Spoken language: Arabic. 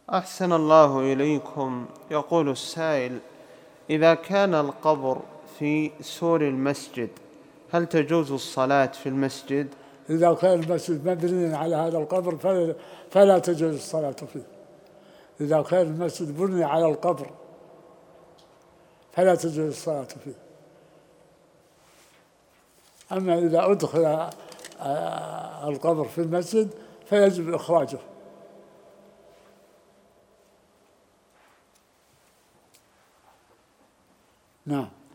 أحسن الله إليكم. يقول السائل: إذا كان القبر في سور المسجد هل تجوز الصلاة في المسجد؟ إذا كان المسجد مبني على هذا القبر فلا تجوز الصلاة فيه. إذا كان المسجد بني على القبر فلا تجوز الصلاة فيه. أما إذا أدخل القبر في المسجد فيجب إخراجه. نعم.